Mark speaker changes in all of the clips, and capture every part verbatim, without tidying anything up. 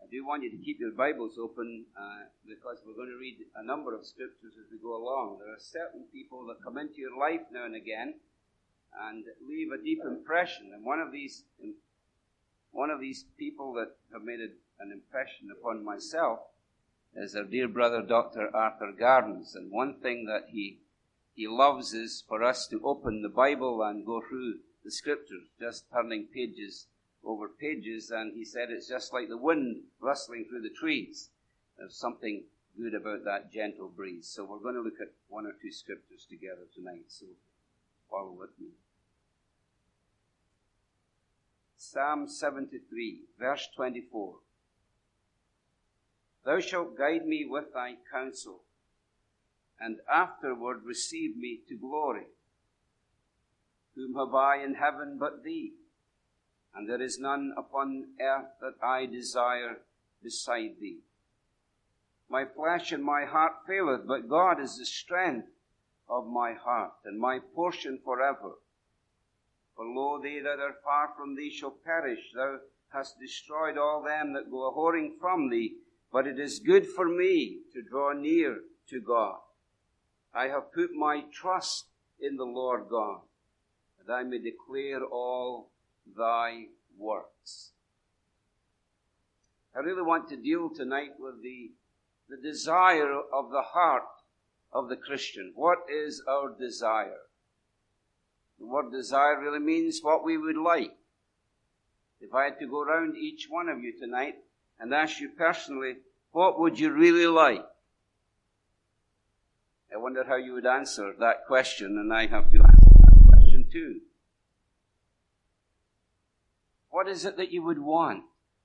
Speaker 1: do want you to keep your Bibles open uh, because we're going to read a number of scriptures as we go along. There are certain people that come into your life now and again and leave a deep impression. And one of these, one of these people that have made an impression upon myself is our dear brother, Doctor Arthur Gardens. And one thing that he he loves is for us to open the Bible and go through the scriptures, just turning pages over pages, and he said it's just like the wind rustling through the trees. There's something good about that gentle breeze. So we're going to look at one or two scriptures together tonight, so follow with me. Psalm seventy-three, verse twenty-four. Thou shalt guide me with thy counsel, and afterward receive me to glory. Whom have I in heaven but thee? And there is none upon earth that I desire beside thee. My flesh and my heart faileth, but God is the strength of my heart, and my portion forever. For lo, they that are far from thee shall perish. Thou hast destroyed all them that go a-whoring from thee. But it is good for me to draw near to God. I have put my trust in the Lord God, that I may declare all thy works. I really want to deal tonight with the, the desire of the heart of the Christian. What is our desire? The word desire really means what we would like. If I had to go around each one of you tonight and ask you personally, what would you really like? I wonder how you would answer that question, and I have to answer that question too. What is it that you would want?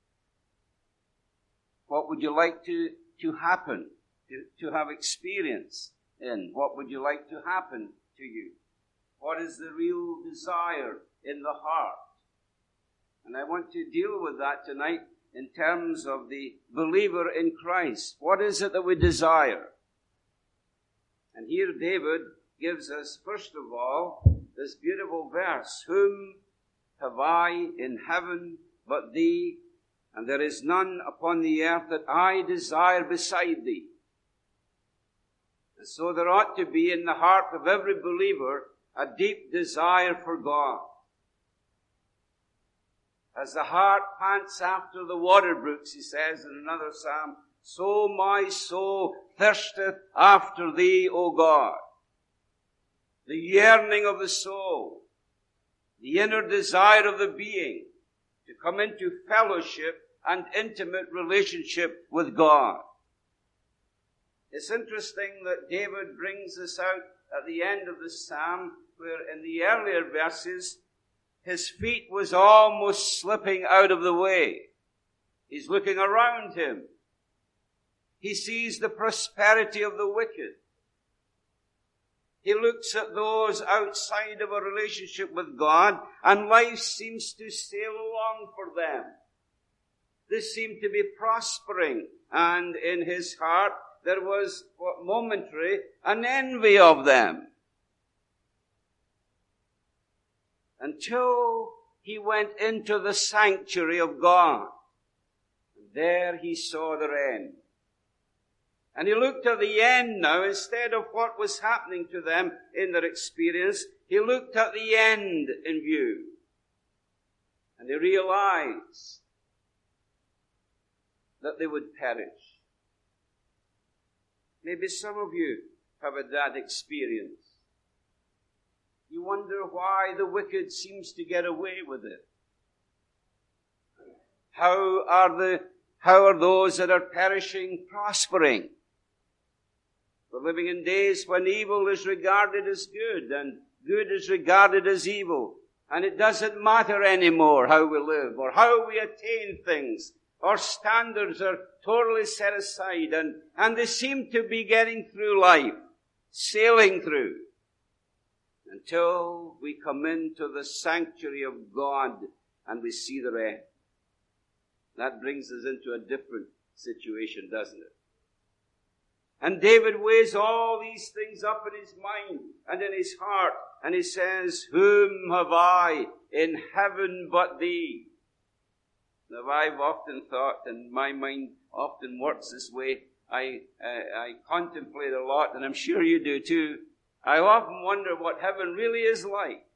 Speaker 1: What would you like to, to happen, to, to have experience in? What would you like to happen to you? What is the real desire in the heart? And I want to deal with that tonight in terms of the believer in Christ. What is it that we desire? And here David gives us, first of all, this beautiful verse. Whom have I in heaven but thee? And there is none upon the earth that I desire beside thee. And so there ought to be in the heart of every believer a deep desire for God. As the heart pants after the water brooks, he says in another psalm, so my soul thirsteth after thee, O God. The yearning of the soul, the inner desire of the being to come into fellowship and intimate relationship with God. It's interesting that David brings this out at the end of the psalm, where in the earlier verses, his feet was almost slipping out of the way. He's looking around him. He sees the prosperity of the wicked. He looks at those outside of a relationship with God, and life seems to sail along for them. They seem to be prospering, and in his heart there was, what, momentary, an envy of them. Until he went into the sanctuary of God. And there he saw their end. And he looked at the end now, instead of what was happening to them in their experience, he looked at the end in view. And he realized that they would perish. Maybe some of you have had that experience. You wonder why the wicked seems to get away with it. How are the, how are those that are perishing prospering? We're living in days when evil is regarded as good and good is regarded as evil. And it doesn't matter anymore how we live or how we attain things. Our standards are totally set aside, and, and they seem to be getting through life, sailing through, until we come into the sanctuary of God and we see the end. That brings us into a different situation, doesn't it? And David weighs all these things up in his mind and in his heart, and he says, whom have I in heaven but thee? Now, I've often thought, and my mind often works this way, I, uh, I contemplate a lot, and I'm sure you do too. I often wonder what heaven really is like.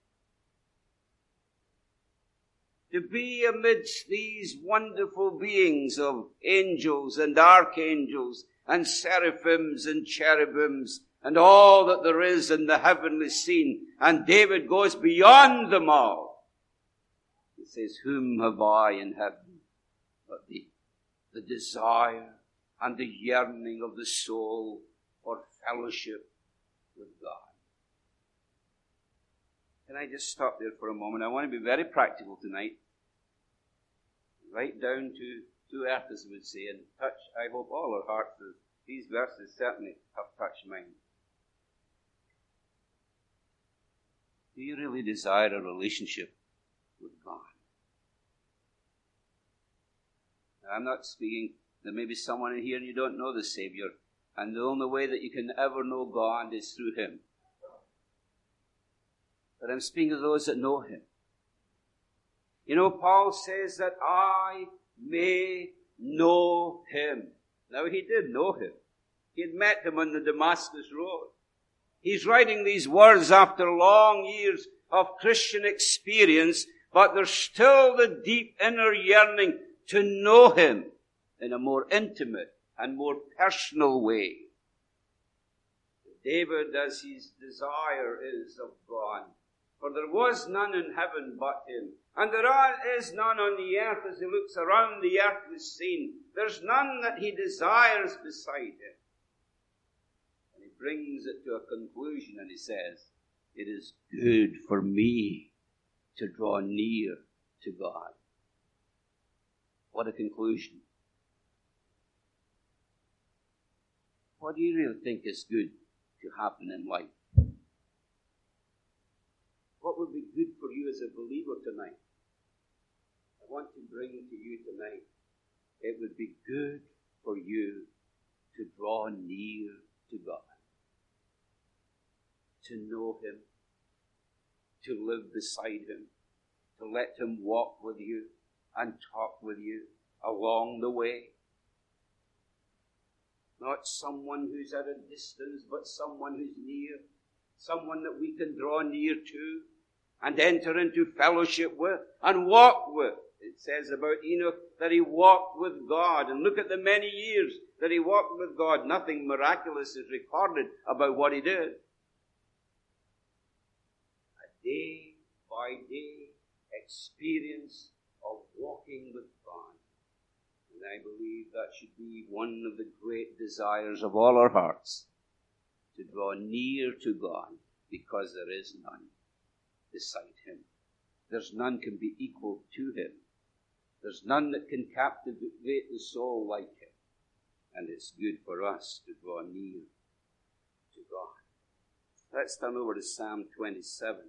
Speaker 1: To be amidst these wonderful beings of angels and archangels and seraphims and cherubims and all that there is in the heavenly scene. And David goes beyond them all. He says, whom have I in heaven but thee? The desire and the yearning of the soul for fellowship with God. Can I just stop there for a moment? I want to be very practical tonight. Right down to, to earth, as we would say, and touch, I hope, all our hearts. These verses certainly have touched mine. Do you really desire a relationship with God? Now, I'm not speaking, there may be someone in here and you don't know the Savior, and the only way that you can ever know God is through Him. But I'm speaking of those that know Him. You know, Paul says that I may know Him. Now, he did know Him. He had met Him on the Damascus road. He's writing these words after long years of Christian experience, but there's still the deep inner yearning to know Him in a more intimate and more personal way. David, as his desire is of God, for there was none in heaven but Him, and there is none on the earth. As he looks around the earthly scene, there's none that he desires beside Him. And he brings it to a conclusion and he says, it is good for me to draw near to God. What a conclusion. What do you really think is good to happen in life? What would be good for you as a believer tonight? I want to bring to you tonight, it would be good for you to draw near to God, to know Him, to live beside Him, to let Him walk with you and talk with you along the way. Not someone who's at a distance, but someone who's near, someone that we can draw near to and enter into fellowship with and walk with. It says about Enoch that he walked with God. And look at the many years that he walked with God. Nothing miraculous is recorded about what he did. A day by day experience of walking with God. And I believe that should be one of the great desires of all our hearts. To draw near to God, because there is none beside Him. There's none can be equal to Him. There's none that can captivate the soul like Him. And it's good for us to draw near to God. Let's turn over to Psalm twenty-seven.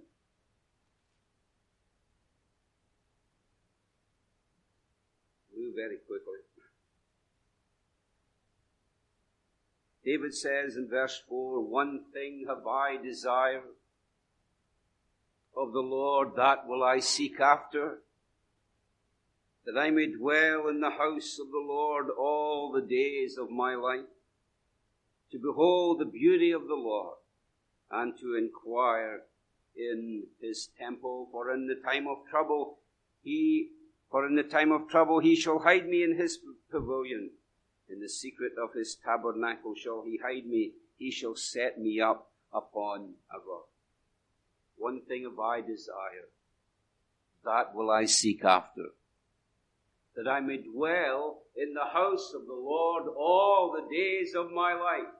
Speaker 1: Move very quickly. David says in verse four, one thing have I desired of the Lord, that will I seek after, that I may dwell in the house of the Lord all the days of my life, to behold the beauty of the Lord, and to inquire in His temple. For in the time of trouble, He, for in the time of trouble, He shall hide me in His pavilion. In the secret of His tabernacle shall He hide me. He shall set me up upon a rock. One thing have I desire, that will I seek after, that I may dwell in the house of the Lord all the days of my life.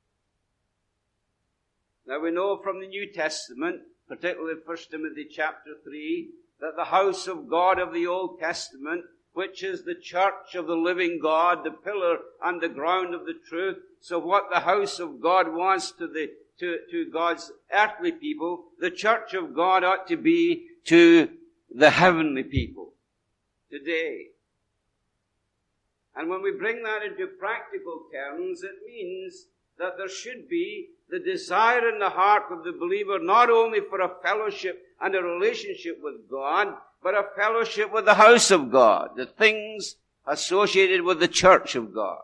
Speaker 1: Now we know from the New Testament, particularly First Timothy chapter three, that the house of God of the Old Testament, which is the church of the living God, the pillar and the ground of the truth. So what the house of God wants to the to, to God's earthly people, the church of God ought to be to the heavenly people today. And when we bring that into practical terms, it means that there should be the desire in the heart of the believer not only for a fellowship and a relationship with God, but a fellowship with the house of God, the things associated with the church of God.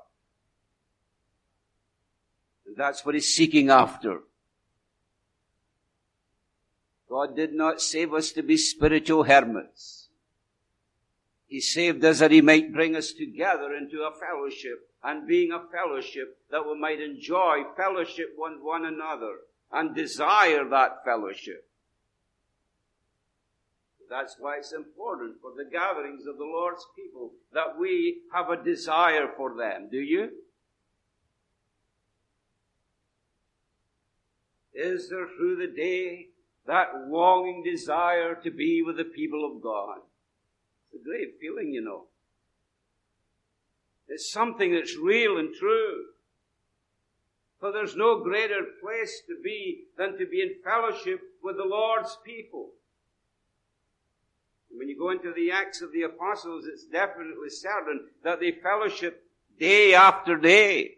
Speaker 1: And that's what he's seeking after. God did not save us to be spiritual hermits. He saved us that he might bring us together into a fellowship, and being a fellowship that we might enjoy fellowship with one another and desire that fellowship. That's why it's important for the gatherings of the Lord's people that we have a desire for them. Do you? Is there through the day that longing desire to be with the people of God? It's a great feeling, you know. It's something that's real and true. For there's no greater place to be than to be in fellowship with the Lord's people. When you go into the Acts of the Apostles, it's definitely certain that they fellowship day after day.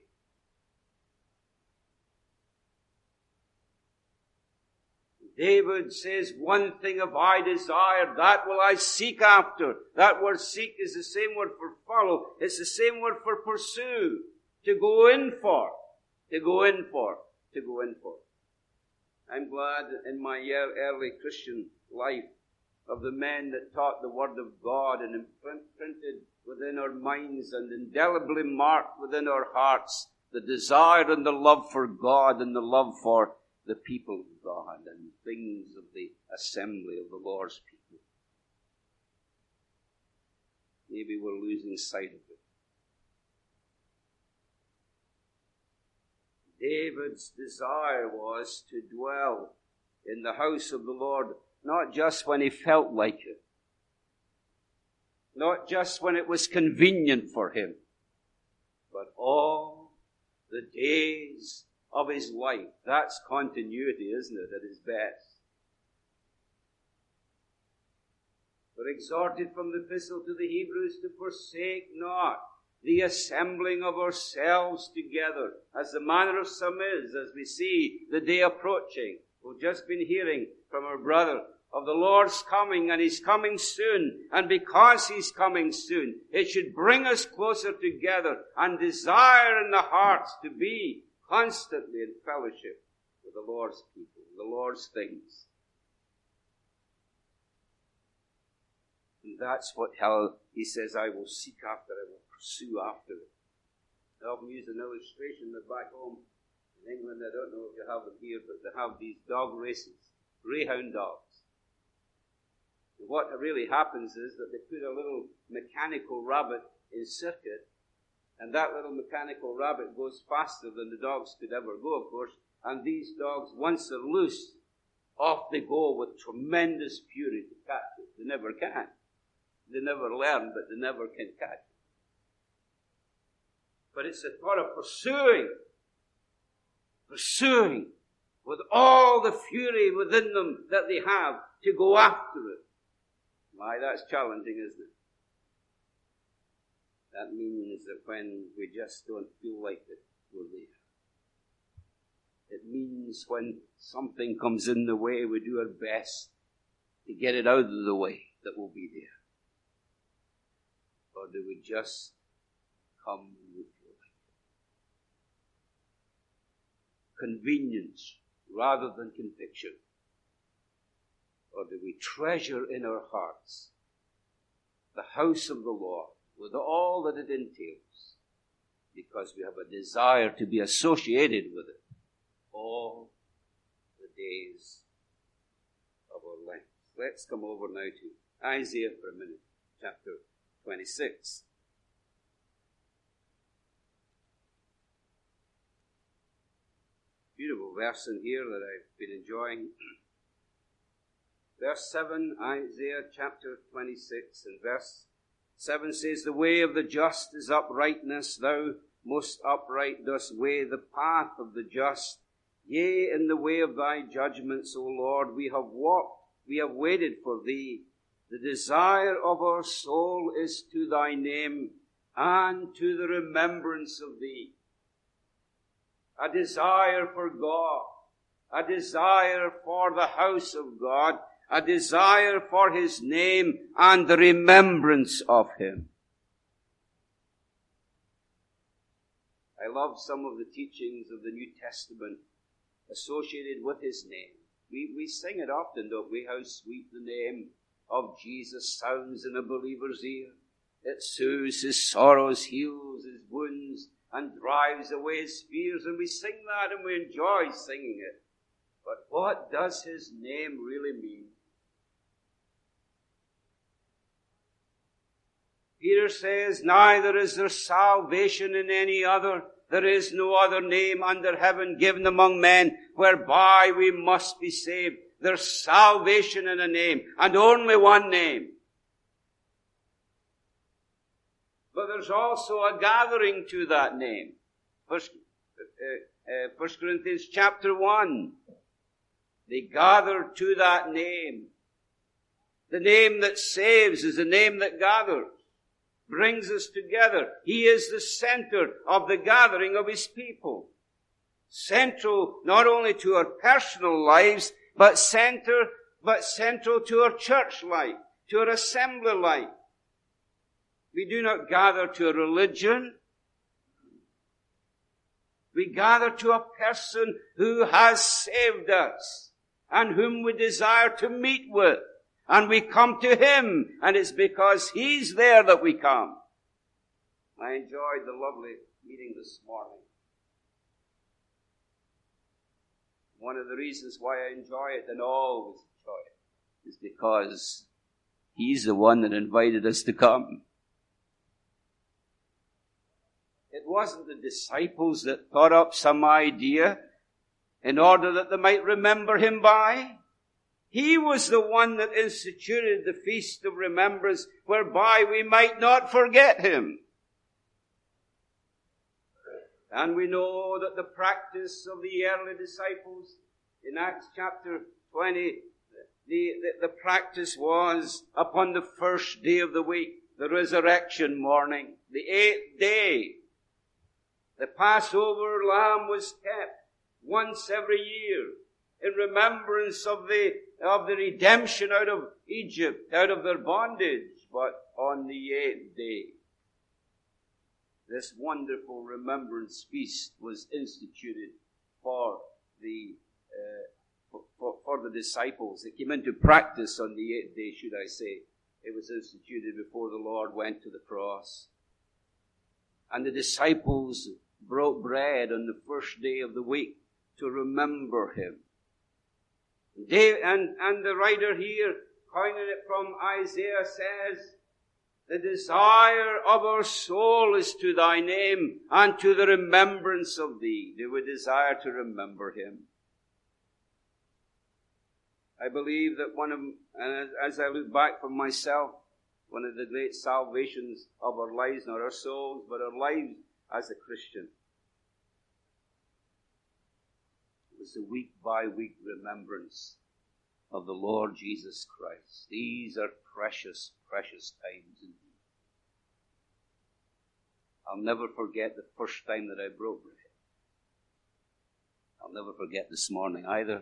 Speaker 1: David says, one thing have I desired, that will I seek after. That word seek is the same word for follow. It's the same word for pursue. To go in for. To go in for. To go in for. I'm glad in my early Christian life of the men that taught the Word of God and imprinted within our minds and indelibly marked within our hearts the desire and the love for God and the love for the people of God and things of the assembly of the Lord's people. Maybe we're losing sight of it. David's desire was to dwell in the house of the Lord, not just when he felt like it, not just when it was convenient for him, but all the days of his life. That's continuity, isn't it, at its best? We're exhorted from the epistle to the Hebrews to forsake not the assembling of ourselves together, as the manner of some is, as we see the day approaching. We've just been hearing from our brother of the Lord's coming, and he's coming soon. And because he's coming soon, it should bring us closer together and desire in the hearts to be constantly in fellowship with the Lord's people, the Lord's things. And that's what how he says, I will seek after, I will pursue after it. I often use an illustration that back home in England, I don't know if you have them here, but they have these dog races, greyhound dogs. And what really happens is that they put a little mechanical rabbit in circuit, and that little mechanical rabbit goes faster than the dogs could ever go, of course. And these dogs, once they're loose, off they go with tremendous fury to catch it. They never can. They never learn, but they never can catch it. But it's a thought of pursuing, pursuing with all the fury within them that they have to go after it. Why, that's challenging, isn't it? That means that when we just don't feel like it, we're there. It means when something comes in the way, we do our best to get it out of the way, that we'll be there. Or do we just come when we feel like it? Convenience rather than conviction. Or do we treasure in our hearts the house of the Lord with all that it entails, because we have a desire to be associated with it all the days of our life? Let's come over now to Isaiah for a minute, chapter twenty-six. Beautiful verse in here that I've been enjoying. Verse seven, Isaiah chapter twenty-six, and verse seven says, the way of the just is uprightness. Thou most upright dost weigh the path of the just. Yea, in the way of thy judgments, O Lord, we have walked, we have waited for thee. The desire of our soul is to thy name and to the remembrance of thee. A desire for God, a desire for the house of God, a desire for his name and the remembrance of him. I love some of the teachings of the New Testament associated with his name. We, we sing it often, don't we? How sweet the name of Jesus sounds in a believer's ear. It soothes his sorrows, heals his wounds, and drives away his fears. And we sing that and we enjoy singing it. But what does his name really mean? Peter says, neither is there salvation in any other. There is no other name under heaven given among men whereby we must be saved. There's salvation in a name, and only one name. But there's also a gathering to that name. First, uh, uh, First Corinthians chapter one. They gathered to that name. The name that saves is the name that gathers, brings us together. He is the center of the gathering of his people. Central not only to our personal lives, but center, but central to our church life, to our assembly life. We do not gather to a religion. We gather to a person who has saved us and whom we desire to meet with. And we come to him, and it's because he's there that we come. I enjoyed the lovely meeting this morning. One of the reasons why I enjoy it and always enjoy it is because he's the one that invited us to come. It wasn't the disciples that thought up some idea in order that they might remember him by. He was the one that instituted the Feast of Remembrance whereby we might not forget him. And we know that the practice of the early disciples in Acts chapter twenty, the, the, the practice was upon the first day of the week, the resurrection morning, the eighth day. The Passover lamb was kept once every year in remembrance of the, of the redemption out of Egypt, out of their bondage. But on the eighth day, this wonderful remembrance feast was instituted for the uh, for, for, for the disciples. It came into practice on the eighth day, should I say. It was instituted before the Lord went to the cross. And the disciples broke bread on the first day of the week to remember him. They, and, and the writer here, coining it from Isaiah, says, the desire of our soul is to thy name and to the remembrance of thee. Do we desire to remember him? I believe that one of, and as I look back from myself, one of the great salvations of our lives, not our souls, but our lives as a Christian, was the week by week remembrance of the Lord Jesus Christ. These are precious, precious times indeed. I'll never forget the first time that I broke bread. I'll never forget this morning either.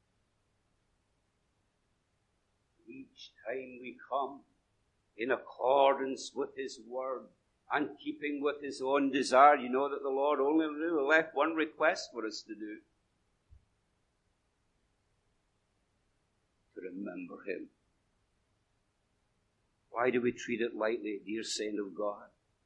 Speaker 1: Each time we come in accordance with his word and keeping with his own desire, you know that the Lord only really left one request for us to do. To remember him. Why do we treat it lightly, dear saint of God?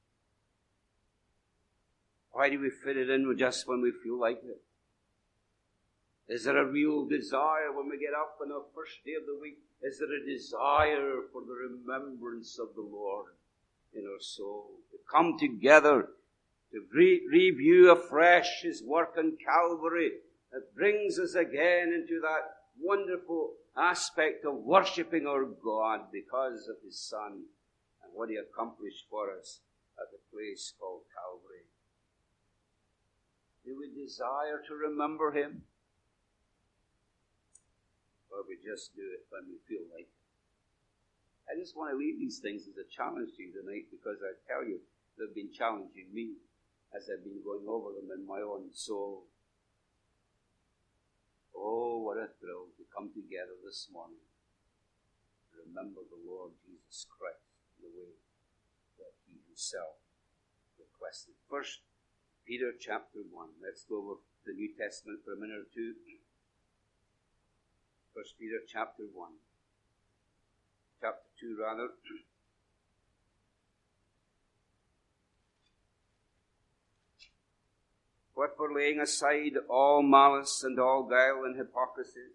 Speaker 1: Why do we fit it in just when we feel like it? Is there a real desire when we get up on the first day of the week? Is there a desire for the remembrance of the Lord in our soul? To come together, to re- review afresh his work on Calvary that brings us again into that wonderful aspect of worshipping our God because of his Son and what he accomplished for us at the place called Calvary. Do we desire to remember him? Or we just do it when we feel like it? I just want to leave these things as a challenge to you tonight, because I tell you, they've been challenging me as I've been going over them in my own soul. Oh, what a thrill to come together this morning remember the Lord Jesus Christ in the way that he himself requested. First Peter chapter one. Let's go over the New Testament for a minute or two. First Peter chapter one. Chapter two, rather. Wherefore, laying aside all malice and all guile and hypocrisy,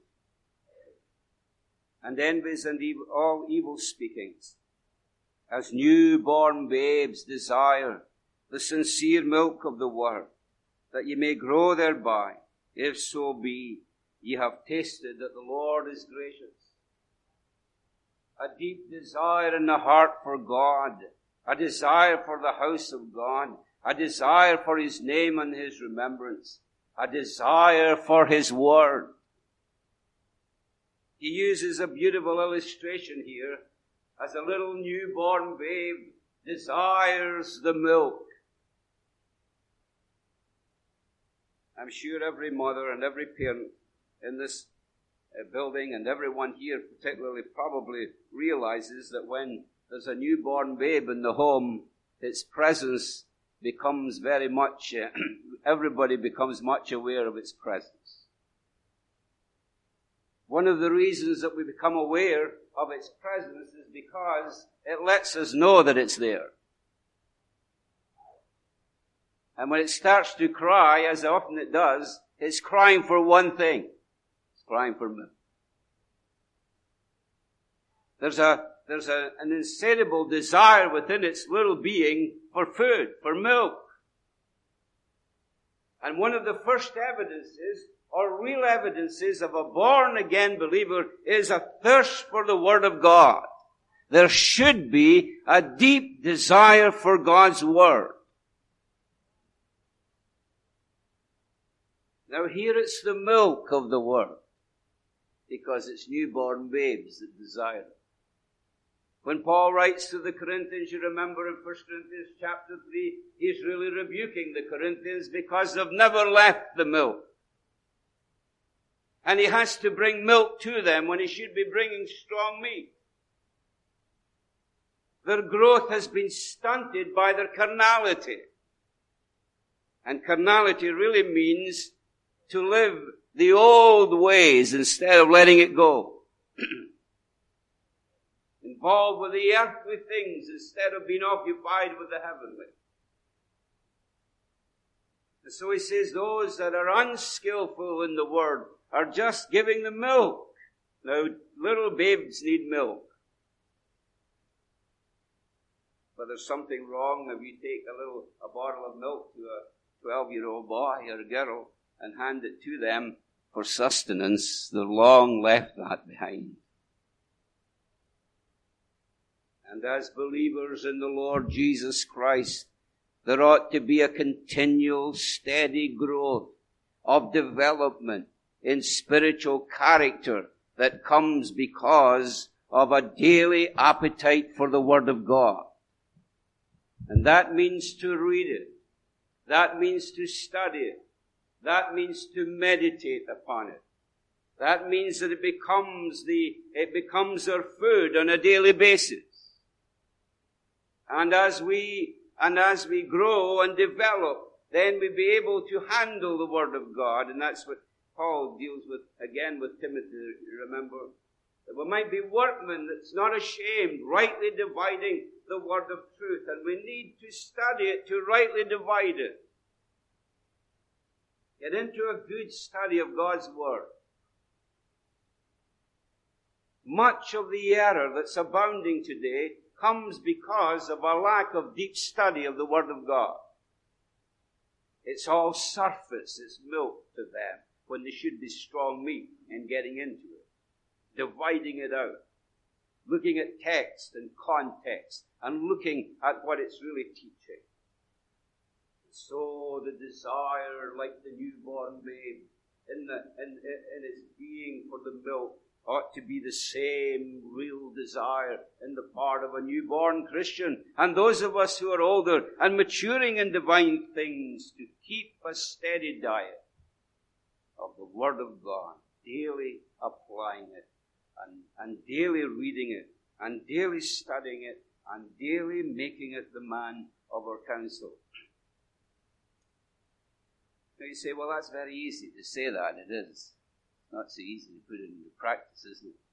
Speaker 1: and envies and evil, all evil speakings, as newborn babes desire the sincere milk of the word, that ye may grow thereby, if so be ye have tasted that the Lord is gracious. A deep desire in the heart for God, a desire for the house of God, a desire for his name and his remembrance, a desire for his word. He uses a beautiful illustration here as a little newborn babe desires the milk. I'm sure every mother and every parent in this uh, building and everyone here particularly probably realizes that when there's a newborn babe in the home, its presence becomes very much, uh, everybody becomes much aware of its presence. One of the reasons that we become aware of its presence is because it lets us know that it's there. And when it starts to cry, as often it does, it's crying for one thing. It's crying for milk. There's a, there's a, an insatiable desire within its little being for food, for milk. And one of the first evidences, or real evidences of a born-again believer, is a thirst for the Word of God. There should be a deep desire for God's Word. Now here it's the milk of the Word, because it's newborn babes that desire it. When Paul writes to the Corinthians, you remember in First Corinthians chapter three, he's really rebuking the Corinthians because they've never left the milk. And he has to bring milk to them when he should be bringing strong meat. Their growth has been stunted by their carnality. And carnality really means to live the old ways instead of letting it go. Involved with the earthly things instead of being occupied with the heavenly. And so he says those that are unskillful in the word are just giving the milk. Now, little babes need milk. But there's something wrong if you take a little, a bottle of milk to a twelve-year-old boy or a girl and hand it to them for sustenance. They've long left that behind. And as believers in the Lord Jesus Christ, there ought to be a continual, steady growth of development in spiritual character that comes because of a daily appetite for the Word of God. And that means to read it. That means to study it. That means to meditate upon it. That means that it becomes the, it becomes our food on a daily basis. And as we, and as we grow and develop, then we'll be able to handle the Word of God. And that's what Paul deals with, again, with Timothy, remember. That we might be workmen that's not ashamed, rightly dividing the Word of truth. And we need to study it to rightly divide it. Get into a good study of God's Word. Much of the error that's abounding today comes because of a lack of deep study of the Word of God. It's all surface, it's milk to them, when there should be strong meat in getting into it. Dividing it out. Looking at text and context, and looking at what it's really teaching. So the desire, like the newborn babe, in, the, in, in its being for the milk, ought to be the same real desire in the part of a newborn Christian. And those of us who are older and maturing in divine things, to keep a steady diet of the Word of God, daily applying it and, and daily reading it and daily studying it, and daily making it the man of our counsel. Now you say, well, that's very easy to say that. It is. Not so easy to put it into practice, isn't it?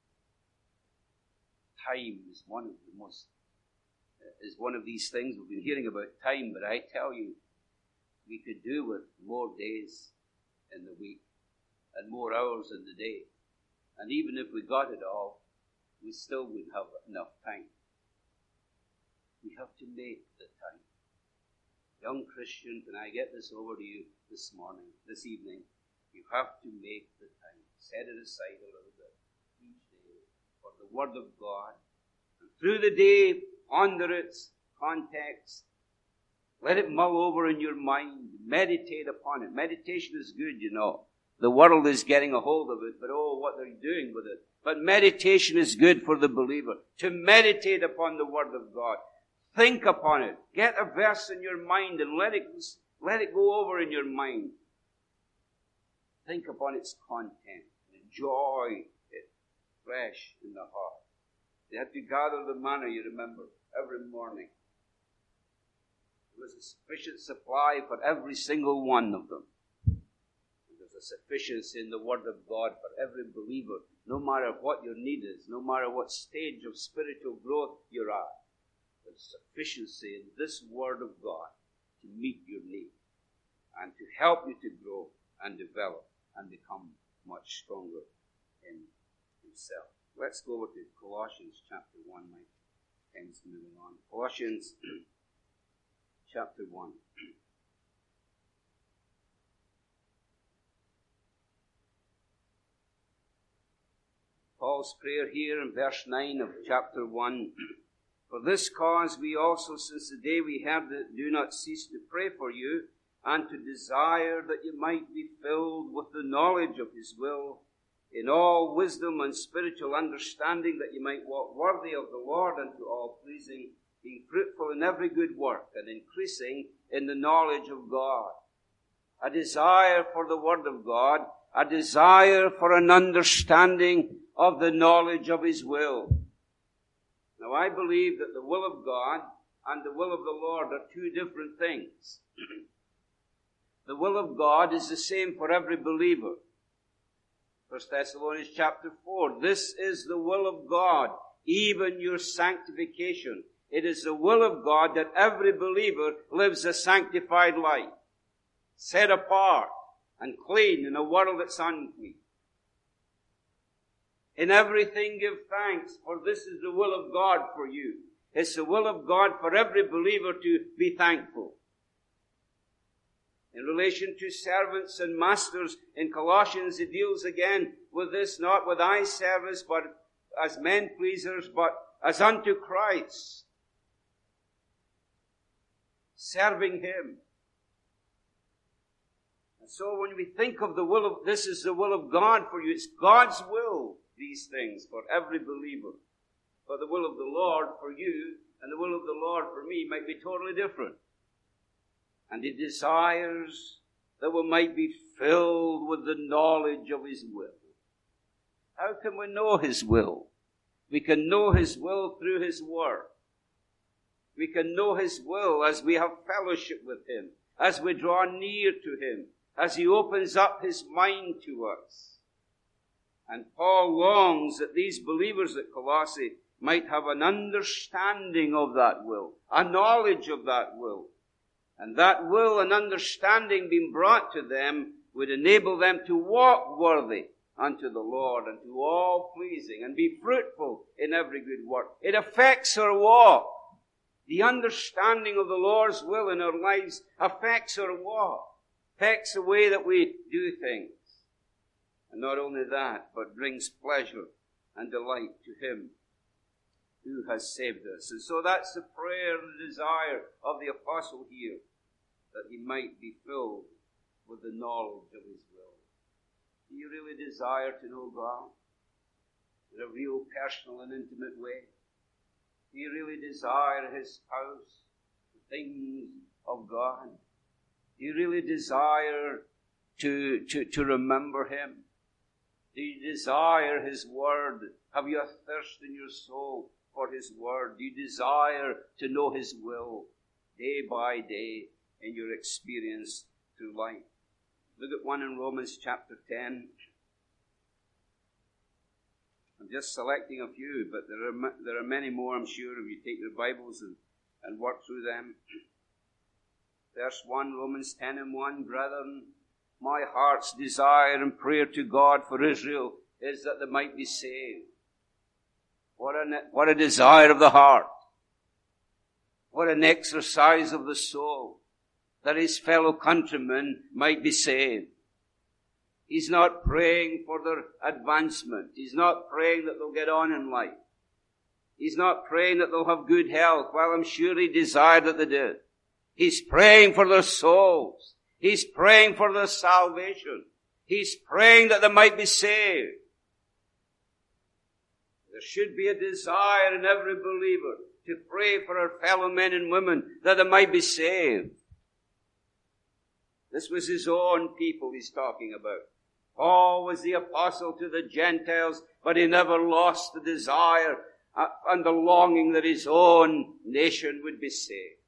Speaker 1: Time is one of the most, is one of these things. We've been hearing about time, but I tell you, we could do with more days in the week and more hours in the day. And even if we got it all, we still wouldn't have enough time. We have to make the time. Young Christian, can I get this over to you this morning, this evening? You have to make the time. Set it aside a little bit each day for the Word of God. And through the day, ponder its context. Let it mull over in your mind. Meditate upon it. Meditation is good, you know. The world is getting a hold of it, but oh, what they're doing with it. But meditation is good for the believer. To meditate upon the Word of God. Think upon it. Get a verse in your mind and let it, let it go over in your mind. Think upon its content. Enjoy it fresh in the heart. They had to gather the manna, you remember, every morning. There was a sufficient supply for every single one of them. There's a sufficiency in the Word of God for every believer, no matter what your need is, no matter what stage of spiritual growth you're at. There's sufficiency in this Word of God to meet your need and to help you to grow and develop and become much stronger in himself. Let's go over to Colossians chapter one. My time's moving on. Colossians chapter one. Paul's prayer here in verse nine of chapter one. For this cause we also, since the day we heard it, do not cease to pray for you, and to desire that you might be filled with the knowledge of his will, in all wisdom and spiritual understanding, that you might walk worthy of the Lord unto all pleasing, being fruitful in every good work, and increasing in the knowledge of God. A desire for the Word of God, a desire for an understanding of the knowledge of his will. Now I believe that the will of God and the will of the Lord are two different things. The will of God is the same for every believer. First Thessalonians chapter four. This is the will of God, even your sanctification. It is the will of God that every believer lives a sanctified life, set apart and clean in a world that's unclean. In everything give thanks, for this is the will of God for you. It's the will of God for every believer to be thankful. In relation to servants and masters, in Colossians it deals again with this, not with eye service, but as men pleasers, but as unto Christ, serving him. And so when we think of the will of, this is the will of God for you, it's God's will, these things, for every believer. But the will of the Lord for you and the will of the Lord for me might be totally different. And he desires that we might be filled with the knowledge of his will. How can we know his will? We can know his will through his word. We can know his will as we have fellowship with him, as we draw near to him, as he opens up his mind to us. And Paul longs that these believers at Colossae might have an understanding of that will, a knowledge of that will. And that will and understanding being brought to them would enable them to walk worthy unto the Lord and to all pleasing and be fruitful in every good work. It affects our walk. The understanding of the Lord's will in our lives affects our walk, affects the way that we do things. And not only that, but brings pleasure and delight to him who has saved us. And so that's the prayer and the desire of the apostle here, that he might be filled with the knowledge of his will. Do you really desire to know God in a real personal and intimate way? Do you really desire his house, the things of God? Do you really desire to, to, to remember him? Do you desire his word? Have you a thirst in your soul for His Word? Do you desire to know His will day by day in your experience through life? Look at one in Romans chapter ten. I'm just selecting a few, but there are there are many more, I'm sure, if you take your Bibles and, and work through them. Verse one, Romans ten and one, brethren, my heart's desire and prayer to God for Israel is that they might be saved. What a, what a desire of the heart. What an exercise of the soul, that his fellow countrymen might be saved. He's not praying for their advancement. He's not praying that they'll get on in life. He's not praying that they'll have good health. Well, I'm sure he desired that they did. He's praying for their souls. He's praying for their salvation. He's praying that they might be saved. There should be a desire in every believer to pray for our fellow men and women that they might be saved. This was his own people he's talking about. Paul was the apostle to the Gentiles, but he never lost the desire and the longing that his own nation would be saved.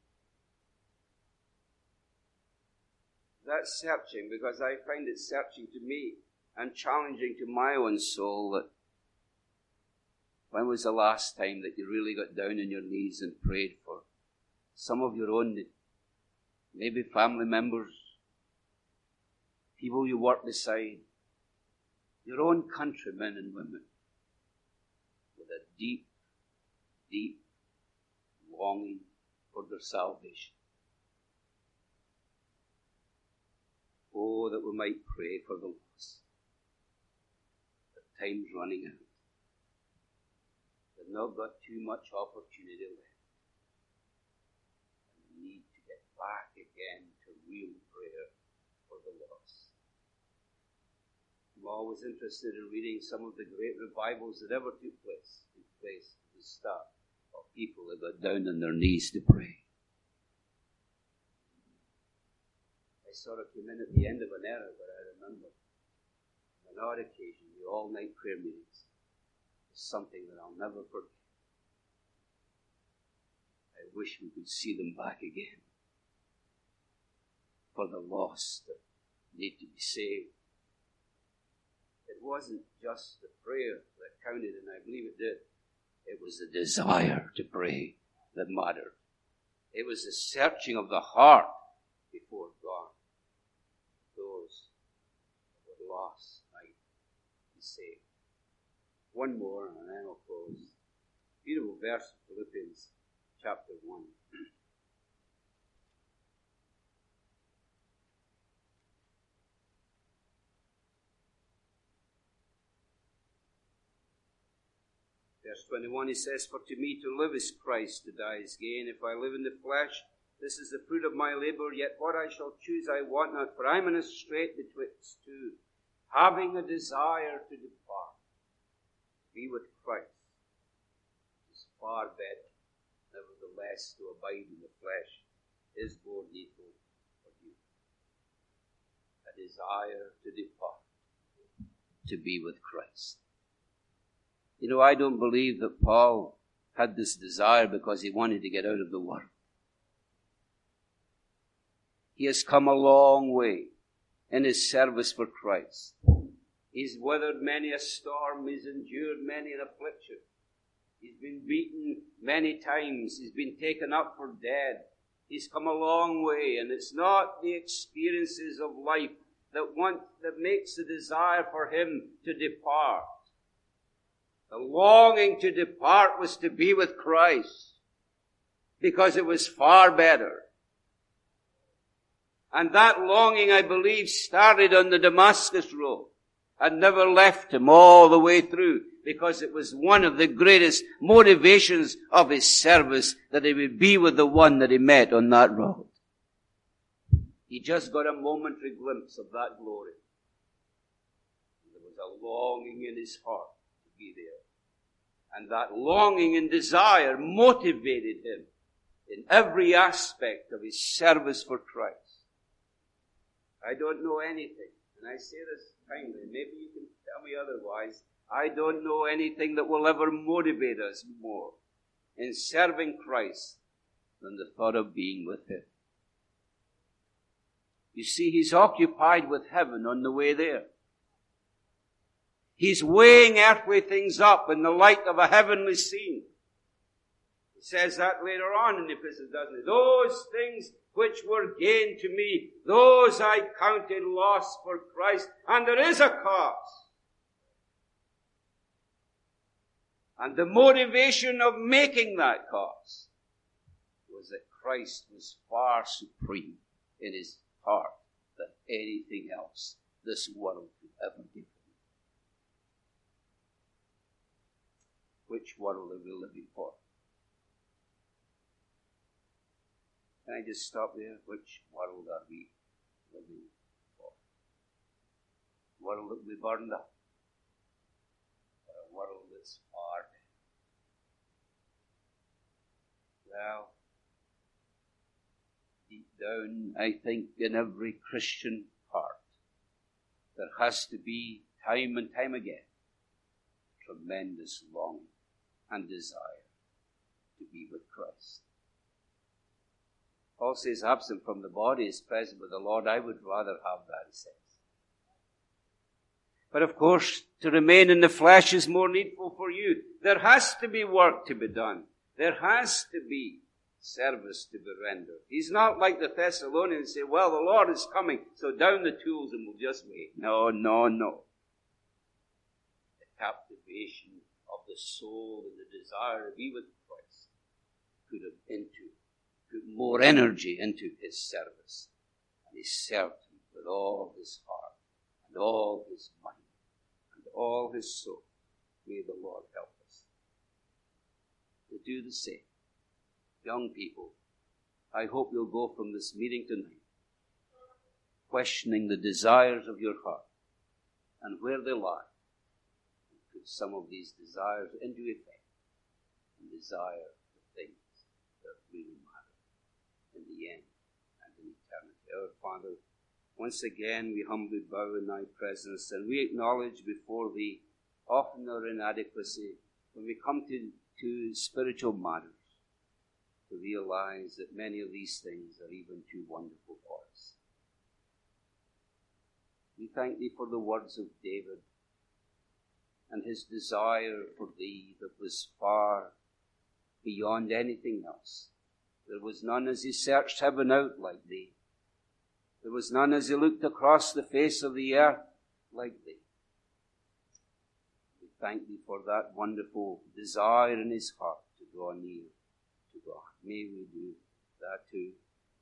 Speaker 1: That's searching, because I find it searching to me and challenging to my own soul. That when was the last time that you really got down on your knees and prayed for some of your own, maybe family members, people you work beside, your own countrymen and women, with a deep, deep longing for their salvation? Oh, that we might pray for the lost. The time's running out. They've not got too much opportunity left. And we need to get back again to real prayer for the lost. I'm always interested in reading some of the great revivals that ever took place, took place at the start of people that got down on their knees to pray. I sort of came in at the end of an era, but I remember on an odd occasion, the all-night prayer meetings was something that I'll never forget. I wish we could see them back again for the lost that need to be saved. It wasn't just the prayer that counted, and I believe it did. It was the desire to pray that mattered. It was the searching of the heart before God. Those that were lost might be saved. One more, and then I'll close. Beautiful verse of Philippians chapter one. Verse twenty-one, he says, for to me to live is Christ, to die is gain. If I live in the flesh, this is the fruit of my labor, yet what I shall choose I want not, for I am in a strait betwixt two, having a desire to depart, be with Christ, is far better. Nevertheless, to abide in the flesh is more needful for you. A desire to depart, to be with Christ. You know, I don't believe that Paul had this desire because he wanted to get out of the world. He has come a long way in his service for Christ. He's weathered many a storm. He's endured many an affliction. He's been beaten many times. He's been taken up for dead. He's come a long way, and it's not the experiences of life that want, that makes the desire for him to depart. The longing to depart was to be with Christ, because it was far better. And that longing, I believe, started on the Damascus road and never left him all the way through, because it was one of the greatest motivations of his service that he would be with the one that he met on that road. He just got a momentary glimpse of that glory. There was a longing in his heart to be there. And that longing and desire motivated him in every aspect of his service for Christ. I don't know anything, and I say this kindly, maybe you can tell me otherwise. I don't know anything that will ever motivate us more in serving Christ than the thought of being with him. You see, he's occupied with heaven on the way there. He's weighing earthly things up in the light of a heavenly scene. He says that later on in the epistle, doesn't he? Those things which were gain to me, those I counted loss for Christ. And there is a cause. And the motivation of making that cause was that Christ was far supreme in his heart than anything else this world could ever give him. Which world are we living for? Can I just stop there? Which world are we living for? A world that we burned up? Or a world that's far dead? Well, deep down, I think in every Christian heart, there has to be, time and time again, tremendous longing and desire to be with Christ. Paul says, absent from the body is present with the Lord. I would rather have that, he says. But of course, to remain in the flesh is more needful for you. There has to be work to be done. There has to be service to be rendered. He's not like the Thessalonians say, well, the Lord is coming, so down the tools and we'll just wait. No, no, no. The captivation of the soul and the desire to be with Christ put him into, put more energy into his service. And he served him with all his heart and all his mind and all his soul. May the Lord help us to do the same. Young people, I hope you'll go from this meeting tonight questioning the desires of your heart and where they lie. Put some of these desires into effect and desire the things that really matter in the end and in eternity. Our Father, once again we humbly bow in thy presence and we acknowledge before thee often our inadequacy when we come to, to spiritual matters, to realize that many of these things are even too wonderful for us. We thank thee for the words of David and his desire for thee that was far beyond anything else. There was none as he searched heaven out like thee. There was none as he looked across the face of the earth like thee. We thank thee for that wonderful desire in his heart to draw near to God. May we do that too.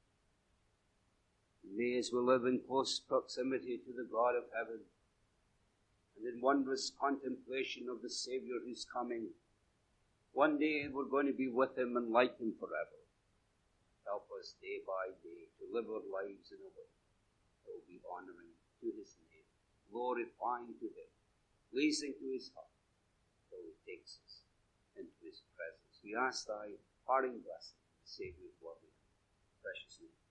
Speaker 1: May, as we live in close proximity to the God of heaven, and in wondrous contemplation of the Savior who's coming, one day we're going to be with him and like him forever. Help us day by day to live our lives in a way that will be honoring to his name, glorifying to him, pleasing to his heart, till he takes us into his presence. We ask thy parting blessing, the Savior's word, precious name.